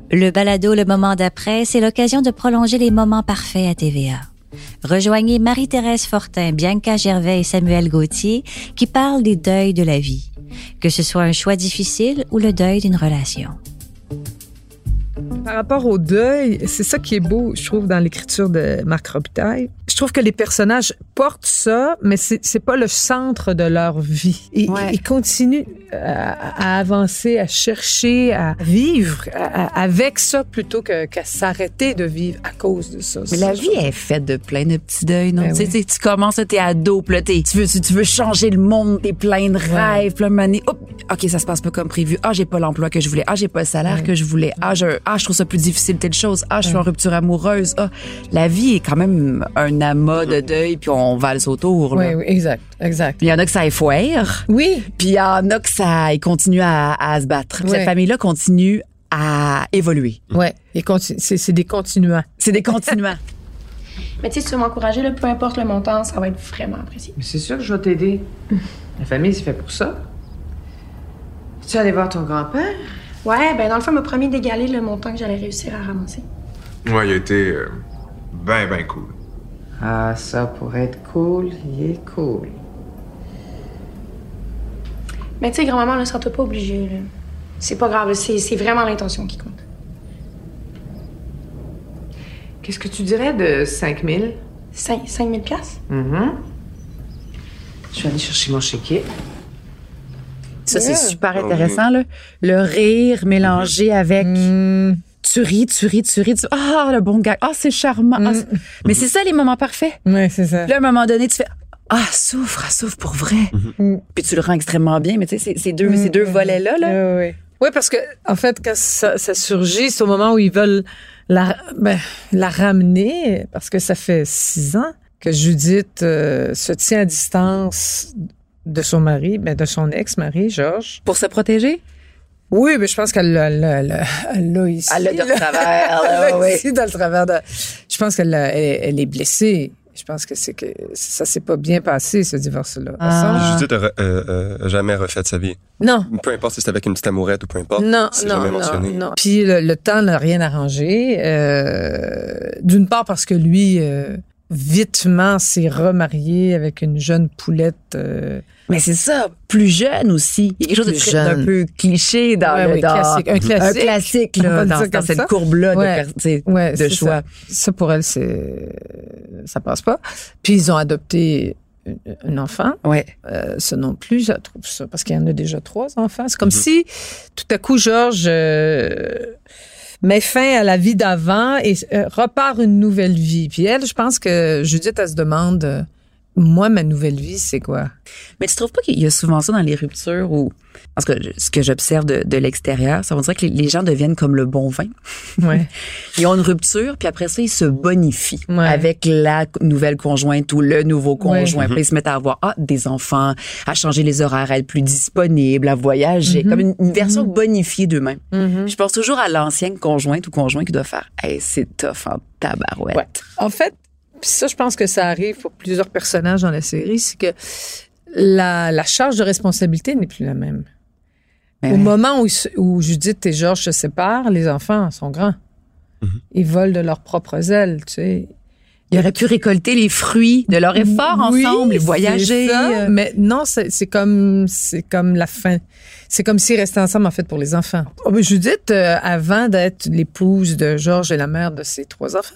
Le balado Le Moment d'après, c'est l'occasion de prolonger les moments parfaits à TVA. Rejoignez Marie-Thérèse Fortin, Bianca Gervais et Samuel Gauthier qui parlent des deuils de la vie, que ce soit un choix difficile ou le deuil d'une relation. Par rapport au deuil, c'est ça qui est beau, je trouve, dans l'écriture de Marc Robitaille. Je trouve que les personnages portent ça, mais c'est pas le centre de leur vie. Ils continuent à avancer, à chercher, à vivre avec ça plutôt qu'à s'arrêter de vivre à cause de ça. Mais la vie est faite de plein de petits deuils, non? Tu sais, tu commences, t'es ado, puis là, tu veux changer le monde, t'es plein de rêves, plein de manies. OK, ça se passe pas comme prévu. J'ai pas l'emploi que je voulais. J'ai pas le salaire que je voulais. Je trouve ça plus difficile telle chose. Je suis en rupture amoureuse. La vie est quand même un amas de deuil, puis on valse autour. Là. Oui, exact. Il y en a que ça effoire. Oui. Puis il y en a que ça continue à se battre. Cette famille-là continue à évoluer. Oui, c'est des continuants. C'est des continuants. Mais tu sais, si tu veux m'encourager, là, peu importe le montant, ça va être vraiment apprécié. Mais c'est sûr que je vais t'aider. La famille, c'est fait pour ça. Tu es allé voir ton grand-père? Ouais, ben dans le fond, il m'a promis d'égaler le montant que j'allais réussir à ramasser. Ouais, il a été ben cool. Ah, ça, pour être cool, il est cool. Mais tu sais, grand-maman, ne sera pas obligée, là. C'est pas grave, c'est vraiment l'intention qui compte. Qu'est-ce que tu dirais de 5 000? 5 000 piastres? Je vais aller chercher mon chéquier. Ça, c'est super intéressant, là. Le rire mélangé avec... Tu ris. Le bon gars. C'est charmant. Mais c'est ça, les moments parfaits. Oui, c'est ça. Puis là, à un moment donné, tu fais... souffre pour vrai. Puis tu le rends extrêmement bien, mais tu sais, ces deux volets-là, là. Oui, parce que, en fait, quand ça surgit, c'est au moment où ils veulent la ramener, parce que ça fait 6 ans que Judith se tient à distance de son mari, de son ex-mari, Georges. Pour se protéger? Oui, mais je pense qu'elle l'a ici. Elle l'a de travers. Elle l'a ici, dans le travers de... Je pense qu'elle est blessée. Je pense que ça s'est pas bien passé, ce divorce-là. Judith a jamais refait sa vie. Non. Peu importe si c'était avec une petite amourette ou peu importe. Non. Puis le temps n'a rien arrangé. D'une part parce que lui... vitement s'est remarié avec une jeune poulette. Mais c'est ça, plus jeune aussi. Il y a quelque chose d'un peu cliché dans classique. Un classique là, dans cette courbe-là de choix. Ça, pour elle, ça passe pas. Puis ils ont adopté un enfant. Ça non plus, je trouve ça, parce qu'il y en a déjà 3 enfants. C'est comme si, tout à coup, Georges... met fin à la vie d'avant et repart une nouvelle vie. Puis elle, je pense que Judith, elle se demande, moi, ma nouvelle vie, c'est quoi? Mais tu trouves pas qu'il y a souvent ça dans les ruptures où, parce que ce que j'observe de l'extérieur, ça veut dire que les gens deviennent comme le bon vin. Ils ont une rupture, puis après ça, ils se bonifient avec la nouvelle conjointe ou le nouveau conjoint. Puis ils se mettent à avoir des enfants, à changer les horaires, à être plus disponibles, à voyager, comme une version bonifiée d'eux-mêmes. Je pense toujours à l'ancienne conjointe ou conjoint qui doit faire « Hey, c'est tough en tabarouette. » En fait, puis ça, je pense que ça arrive pour plusieurs personnages dans la série, c'est que la charge de responsabilité n'est plus la même. Au moment où Judith et Georges se séparent, les enfants sont grands. Ils volent de leurs propres ailes, tu sais. Ils auraient pu récolter les fruits de leur effort ensemble, voyager. Mais non, c'est comme la fin. C'est comme s'ils restaient ensemble, en fait, pour les enfants. Judith, avant d'être l'épouse de Georges et la mère de ses 3 enfants,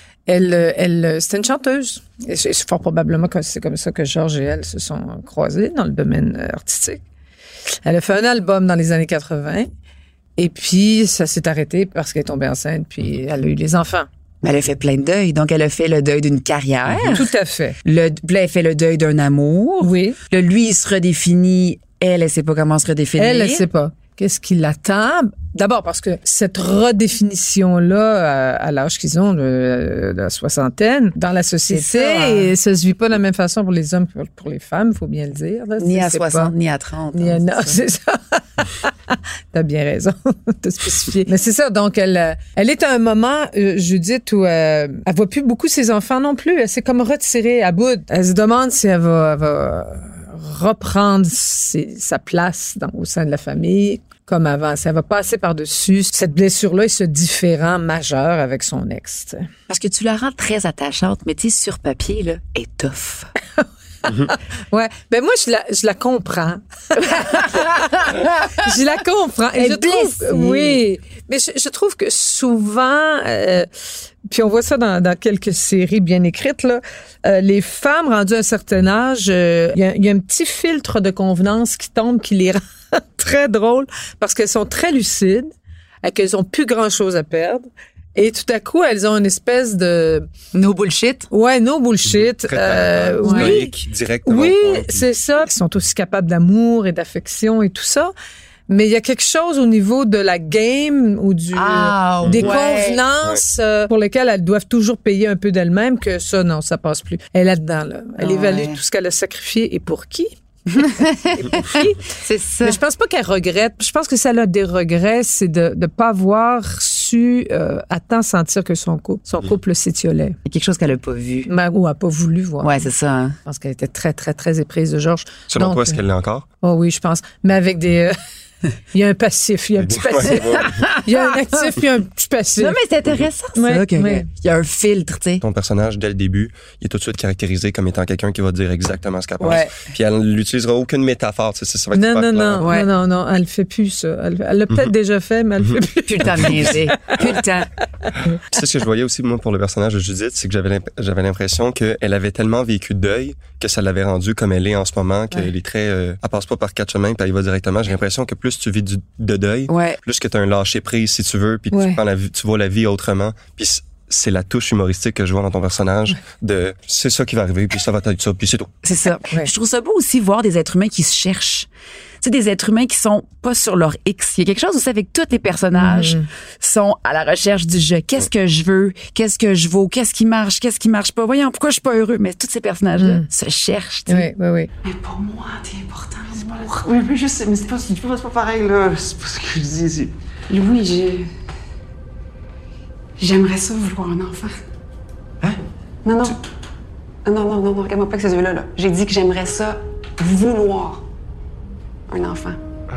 elle c'était une chanteuse. Et c'est fort probablement que c'est comme ça que Georges et elle se sont croisés dans le domaine artistique. Elle a fait un album dans les années 80. Et puis, ça s'est arrêté parce qu'elle est tombée enceinte, puis elle a eu les enfants. Mais elle a fait plein de deuils. Donc, elle a fait le deuil d'une carrière. Tout à fait. Puis là, elle fait le deuil d'un amour. Oui. Là, lui, il se redéfinit. Elle sait pas comment se redéfinir. Elle sait pas. Qu'est-ce qui l'attend? D'abord parce que cette redéfinition-là, à l'âge qu'ils ont, de la soixantaine, dans la société, ça se vit pas de la même façon pour les hommes que pour les femmes, il faut bien le dire. Là. Ni à 60, ni à 30. Non, c'est ça. T'as bien raison de spécifier. Mais c'est ça, donc elle est à un moment, Judith, où elle voit plus beaucoup ses enfants non plus. Elle s'est comme retirée à bout. Elle se demande si elle va reprendre sa place au sein de la famille. comme avant. Ça va passer par-dessus cette blessure-là et ce différend majeur avec son ex. T'sais. Parce que tu la rends très attachante, mais tu sais, sur papier, là, elle est tough. Ouais, ben moi je la comprends. Je la comprends. Et elle est blessée. Oui, mais je trouve que souvent, puis on voit ça dans quelques séries bien écrites là, les femmes rendues à un certain âge, il y a un petit filtre de convenance qui tombe qui les rend très drôles parce qu'elles sont très lucides, et qu'elles ont plus grand chose à perdre. Et tout à coup, elles ont une espèce de... No bullshit. Ouais, no bullshit. Oui, directement. Oui, c'est ça. Ils sont aussi capables d'amour et d'affection et tout ça. Mais il y a quelque chose au niveau de la game ou des convenances pour lesquelles elles doivent toujours payer un peu d'elles-mêmes que ça, non, ça passe plus. Elle est là-dedans, là. Elle évalue tout ce qu'elle a sacrifié et pour qui? C'est ça. Mais je pense pas qu'elle regrette. Je pense que si elle a des regrets, c'est de pas avoir su à temps sentir que son couple s'étiolait. Il y a quelque chose qu'elle a pas vu. Ou a pas voulu voir. Ouais, c'est ça. Hein. Je pense qu'elle était très, très, très éprise de Georges. Selon toi, est-ce qu'elle l'est encore? Oh oui, je pense. Mais avec des... Il y a un passif, il y a un petit passif. Il y a un actif puis un petit passif. Non, mais c'est intéressant, ça. Il y a un filtre, tu sais. Ton personnage, dès le début, il est tout de suite caractérisé comme étant quelqu'un qui va dire exactement ce qu'elle pense. Ouais. Puis elle n'utilisera aucune métaphore. Ça va être Non, elle fait plus ça. Elle l'a peut-être déjà fait, mais elle fait plus. Plus le temps de niaiser. Plus le temps. C'est ce que je voyais aussi, moi, pour le personnage de Judith, c'est que j'avais l'impression qu'elle avait tellement vécu de deuil que ça l'avait rendue comme elle est en ce moment, qu'elle est très... elle passe pas par quatre chemins, puis elle y va directement. J'ai l'impression que plus tu vis de deuil, plus que tu as un lâcher-prise, si tu veux, puis tu vois la vie autrement. Puis c'est la touche humoristique que je vois dans ton personnage de c'est ça qui va arriver, puis ça va être ça, puis c'est tout. C'est ça. Je trouve ça beau aussi voir des êtres humains qui se cherchent. Tu sais, des êtres humains qui sont pas sur leur X. Il y a quelque chose aussi avec tous les personnages sont à la recherche du jeu. Qu'est-ce que je veux? Qu'est-ce que je vaux? Qu'est-ce qui marche pas? Voyons, pourquoi je suis pas heureux? Mais tous ces personnages-là se cherchent. Tu sais. Oui. Mais pour moi, t'es important. Oui, mais je sais, mais c'est pas pareil, là. C'est pas ce que je dis. Louis, j'aimerais ça vouloir un enfant. Hein? Non, regarde-moi pas avec ces yeux-là, là. J'ai dit que j'aimerais ça vouloir un enfant.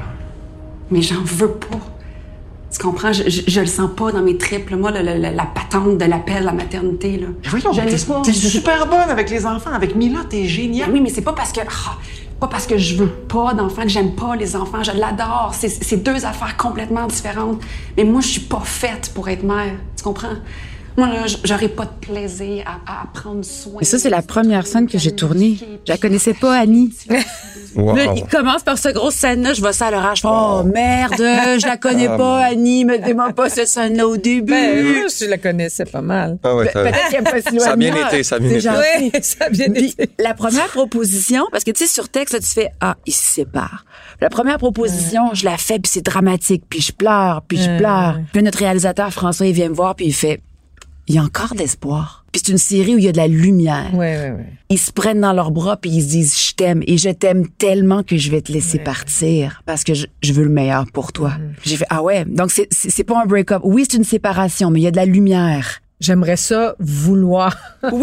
Mais j'en veux pas. Tu comprends? Je le sens pas dans mes tripes. Moi, la patente de l'appel à la maternité, là. Mais voyons, t'es super bonne avec les enfants. Avec Mila, t'es géniale. Oui, mais c'est pas parce que je veux pas d'enfants, que j'aime pas les enfants. Je l'adore. C'est deux affaires complètement différentes. Mais moi, je suis pas faite pour être mère. Tu comprends? Moi, là, j'aurais pas de plaisir à prendre soin. Et ça, c'est la première scène que j'ai tournée. Je la connaissais pas, Annie. Wow. Là, il commence par cette grosse scène-là. Je vois ça à l'orage. Je fais, oh, merde, je la connais pas, Annie. Me demande pas cette scène-là au début. Je la connaissais pas mal. Ah ouais, peut-être qu'il y a pas si loin. Ça a bien été, ça a bien été. Oui, ça a bien été. La première proposition, parce que tu sais, sur texte, là, tu fais, ils se séparent. La première proposition, je la fais, puis c'est dramatique, puis je pleure. Puis là, notre réalisateur, François, il vient me voir, puis il fait, il y a encore de l'espoir. Puis c'est une série où il y a de la lumière. Ouais. Ils se prennent dans leurs bras puis ils se disent je t'aime et je t'aime tellement que je vais te laisser partir parce que je veux le meilleur pour toi. J'ai fait donc c'est pas un break-up. Oui, c'est une séparation, mais il y a de la lumière. J'aimerais ça vouloir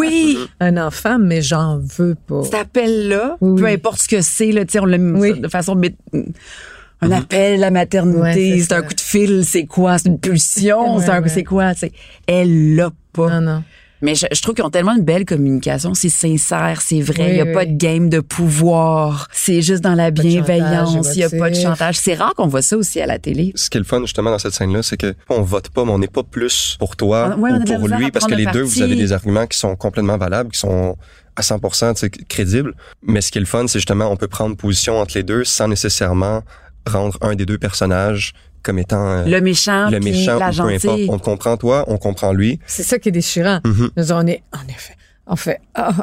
un enfant, mais j'en veux pas. Cet appel-là, peu importe ce que c'est, là, tu sais, on l'a mis de façon un appel à la maternité, c'est un coup de fil, c'est quoi? C'est une pulsion, c'est quoi? Elle l'a pas. Non. Mais je trouve qu'ils ont tellement une belle communication. C'est sincère, c'est vrai. Il n'y a pas de game de pouvoir. C'est juste dans la bienveillance. Il n'y a pas de chantage. C'est rare qu'on voit ça aussi à la télé. Ce qui est le fun, justement, dans cette scène-là, c'est que on vote pas, mais on n'est pas plus pour toi ou pour lui, parce que les deux, vous avez des arguments qui sont complètement valables, qui sont à 100% crédibles. Mais ce qui est le fun, c'est justement, on peut prendre position entre les deux sans nécessairement rendre un des deux personnages comme étant le méchant la peu importe. On te comprend toi, on comprend lui. C'est ça qui est déchirant. On est en effet. On fait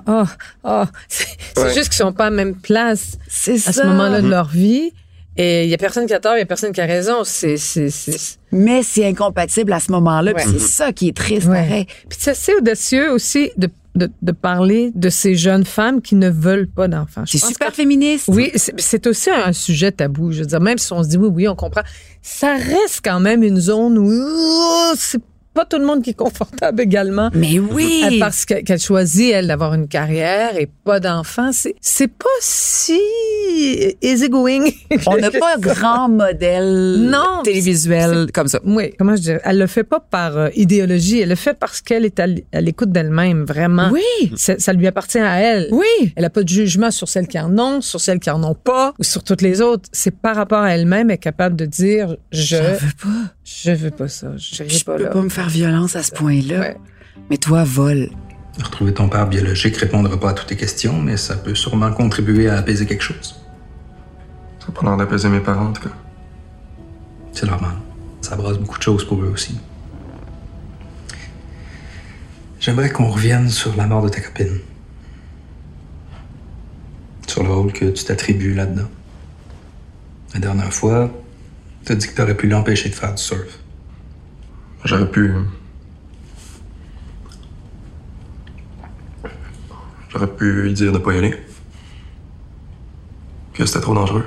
c'est juste qu'ils sont pas à la même place à ce moment-là de leur vie. Et il y a personne qui a tort, il y a personne qui a raison. Mais c'est incompatible à ce moment-là. Puis c'est ça qui est triste. Pareil. Puis c'est assez audacieux aussi de parler de ces jeunes femmes qui ne veulent pas d'enfants. C'est super féministe. Oui, c'est aussi un sujet tabou. Je veux dire, même si on se dit oui, on comprend, ça reste quand même une zone où c'est pas tout le monde qui est confortable également. Mais oui! Parce qu'elle choisit, elle, d'avoir une carrière et pas d'enfants. C'est pas si easygoing. On n'a pas grand modèle télévisuel comme ça. Oui, comment je dirais? Elle le fait pas par idéologie. Elle le fait parce qu'elle est à l'écoute d'elle-même, vraiment. Oui! Ça lui appartient à elle. Oui! Elle a pas de jugement sur celles qui en ont, sur celles qui en ont pas, ou sur toutes les autres. C'est par rapport à elle-même, elle est capable de dire, je veux pas ça. Je peux pas me faire violence à ce point-là. Ouais. Mais toi, vole. Retrouver ton père biologique répondra pas à toutes tes questions, mais ça peut sûrement contribuer à apaiser quelque chose. Ça n'a pas l'air d'apaiser mes parents, en tout cas. C'est normal. Ça brasse beaucoup de choses pour eux aussi. J'aimerais qu'on revienne sur la mort de ta copine. Sur le rôle que tu t'attribues là-dedans. La dernière fois, t'as dit que t'aurais pu l'empêcher de faire du surf. J'aurais pu lui dire de pas y aller. Que c'était trop dangereux.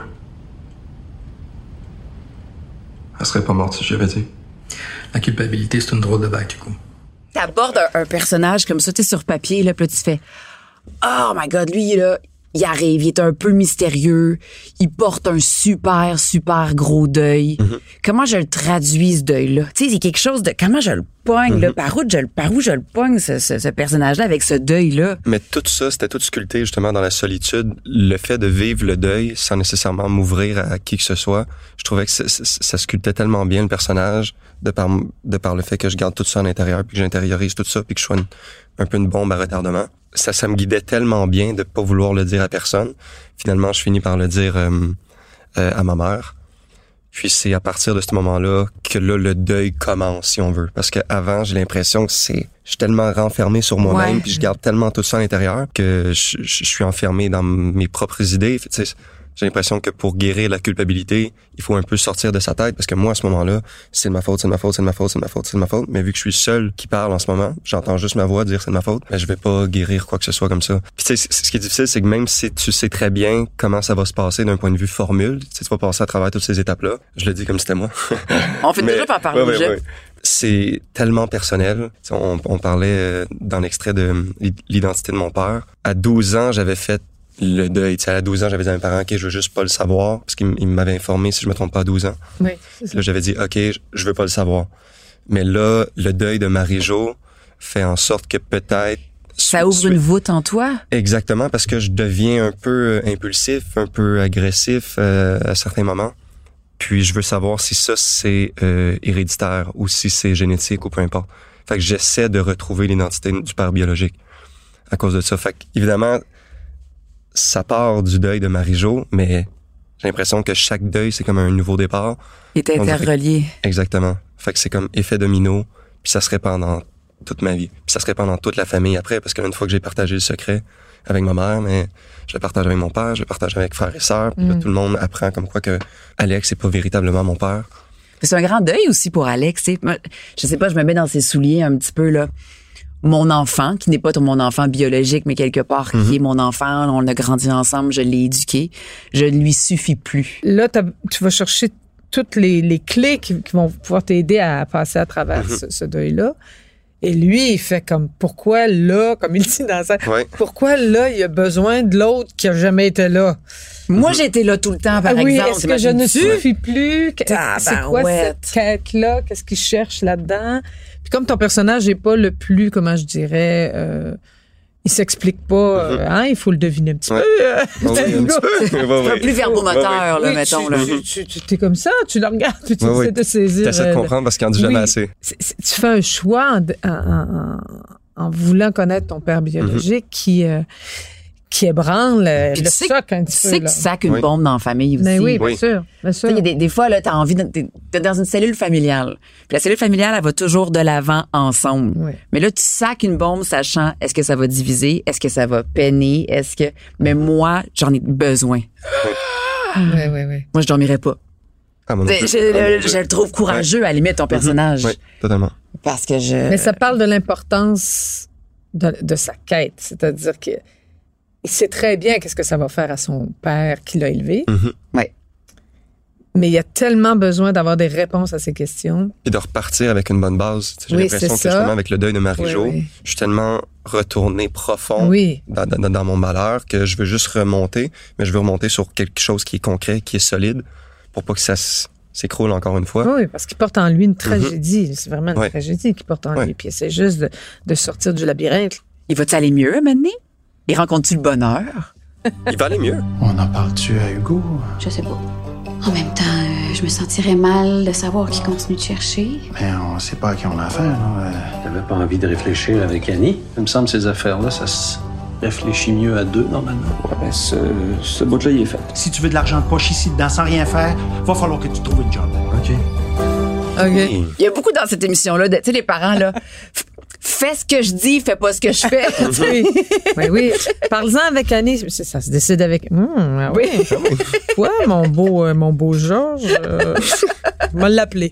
Elle serait pas morte si je lui avais dit. La culpabilité, c'est une drôle de bague, du coup. T'abordes un personnage comme ça, tu sais, sur papier, là, puis là, tu fais « Oh my God, lui, là, il arrive, il est un peu mystérieux, il porte un super, super gros deuil. Comment je le traduis, ce deuil-là? Tu sais, c'est quelque chose de... Comment je le pogne, là? Par où je le pogne, ce personnage-là, avec ce deuil-là? Mais tout ça, c'était tout sculpté, justement, dans la solitude. Le fait de vivre le deuil sans nécessairement m'ouvrir à qui que ce soit, je trouvais que ça sculptait tellement bien le personnage, de par le fait que je garde tout ça à l'intérieur, puis que j'intériorise tout ça, puis que je sois un peu une bombe à retardement. Ça me guidait tellement bien de pas vouloir le dire à personne. Finalement, je finis par le dire à ma mère. Puis c'est à partir de ce moment-là que là, le deuil commence, si on veut. Parce qu'avant, j'ai l'impression que je suis tellement renfermé sur moi-même, puis je garde tellement tout ça à l'intérieur que je suis enfermé dans mes propres idées. Tu sais, j'ai l'impression que pour guérir la culpabilité, il faut un peu sortir de sa tête, parce que moi, à ce moment-là, c'est de ma faute. Mais vu que je suis seul qui parle en ce moment, j'entends juste ma voix dire c'est de ma faute, mais je vais pas guérir quoi que ce soit comme ça. Puis tu sais, ce qui est difficile, c'est que même si tu sais très bien comment ça va se passer d'un point de vue formule, tu vas passer à travers toutes ces étapes-là. Je le dis comme si c'était moi. On fait déjà par parler déjà. C'est tellement personnel. On parlait dans l'extrait de l'identité de mon père. À 12 ans, j'avais fait le deuil. À 12 ans, j'avais dit à mes parents, OK, je veux juste pas le savoir, parce qu'ils m'avaient informé, si je me trompe pas, à 12 ans. Oui, c'est ça. Là, j'avais dit, OK, je veux pas le savoir. Mais là, le deuil de Marie-Jo fait en sorte que peut-être... Ça ouvre une voûte en toi? Exactement, parce que je deviens un peu impulsif, un peu agressif à certains moments. Puis je veux savoir si ça, c'est héréditaire ou si c'est génétique ou peu importe. Fait que j'essaie de retrouver l'identité du père biologique à cause de ça. Fait que, évidemment, ça part du deuil de Marie-Jo, mais j'ai l'impression que chaque deuil, c'est comme un nouveau départ. Il est interrelié. Exactement. Fait que c'est comme effet domino, puis ça se répand dans toute ma vie. Puis ça se répand dans toute la famille après, parce qu'une fois que j'ai partagé le secret avec ma mère, mais je le partage avec mon père, je le partage avec frères et sœurs, puis là, tout le monde apprend comme quoi que Alex, c'est pas véritablement mon père. C'est un grand deuil aussi pour Alex. T'sais. Je sais pas, je me mets dans ses souliers un petit peu, là. Mon enfant, qui n'est pas mon enfant biologique, mais quelque part qui est mon enfant, on a grandi ensemble, je l'ai éduqué, je ne lui suffis plus. Là, tu vas chercher toutes les clés qui vont pouvoir t'aider à passer à travers ce deuil-là. Et lui, il fait comme, pourquoi là, comme il dit dans ça, pourquoi là, il a besoin de l'autre qui a jamais été là? Moi, j'ai été là tout le temps, par exemple. Est-ce que je ne suffis plus? C'est quoi cette quête-là? Qu'est-ce qu'il cherche là-dedans? Puis comme ton personnage n'est pas le plus, comment je dirais, il s'explique pas, il faut le deviner un petit peu. C'est un plus verbomoteur, là, mettons. Tu es comme ça, tu le regardes, tu essaies de saisir. Tu essaies de comprendre parce qu'il en dit jamais assez. Tu fais un choix en voulant connaître ton père biologique qui ébranle le soc un petit peu. Tu sais que tu sacs une bombe dans la famille aussi. Mais oui, bien sûr. Il y a des fois, là, t'as envie t'es dans une cellule familiale. Puis la cellule familiale, elle va toujours de l'avant ensemble. Oui. Mais là, tu sacs une bombe sachant est-ce que ça va diviser, est-ce que ça va peiner, mais moi, j'en ai besoin. Oui. Moi, je dormirais pas. Je le trouve courageux, à la limite, ton personnage. Oui, totalement. Parce que Mais ça parle de l'importance de sa quête. C'est-à-dire que il sait très bien qu'est-ce que ça va faire à son père qui l'a élevé. Oui. Mais il y a tellement besoin d'avoir des réponses à ces questions. Et de repartir avec une bonne base. J'ai l'impression que justement, avec le deuil de Marie-Jo, je suis tellement retourné profond dans mon malheur que je veux juste remonter, mais je veux remonter sur quelque chose qui est concret, qui est solide, pour pas que ça s'écroule encore une fois. Oui, parce qu'il porte en lui une tragédie. C'est vraiment une tragédie qu'il porte en lui. Puis c'est juste de sortir du labyrinthe. Il va-tu aller mieux, maintenant? Il rencontre-tu le bonheur? Il va aller mieux. On en parle-tu à Hugo? Je sais pas. En même temps, je me sentirais mal de savoir qu'il continue de chercher. Mais on sait pas à qui on a affaire, là. T'avais pas envie de réfléchir avec Annie? Il me semble que ces affaires-là, ça se réfléchit mieux à deux, normalement. Ouais, ben ce bout-là, il est fait. Si tu veux de l'argent de poche ici, dedans, sans rien faire, va falloir que tu trouves une job. OK. Il y a beaucoup dans cette émission-là, tu sais, les parents, là... Fais ce que je dis, fais pas ce que je fais. oui. Parle-en avec Annie. Ça se décide avec. Oui. Ouais, mon beau Georges. Je vais l'appeler.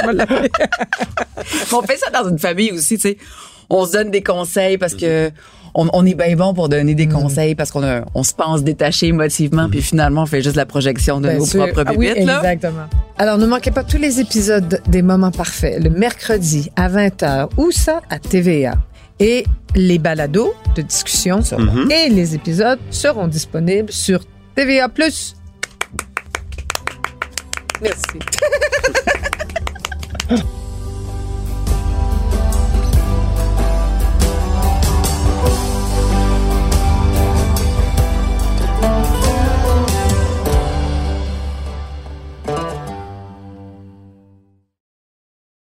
On fait ça dans une famille aussi, tu sais. On se donne des conseils parce que on est bien bon pour donner des conseils parce qu'on se pense détaché émotivement, puis finalement, on fait juste la projection de nos propres bébites. Oui, exactement. Alors, ne manquez pas tous les épisodes des Moments Parfaits le mercredi à 20h. Où ça? À TVA. Et les balados de discussion et les épisodes seront disponibles sur TVA+. Merci.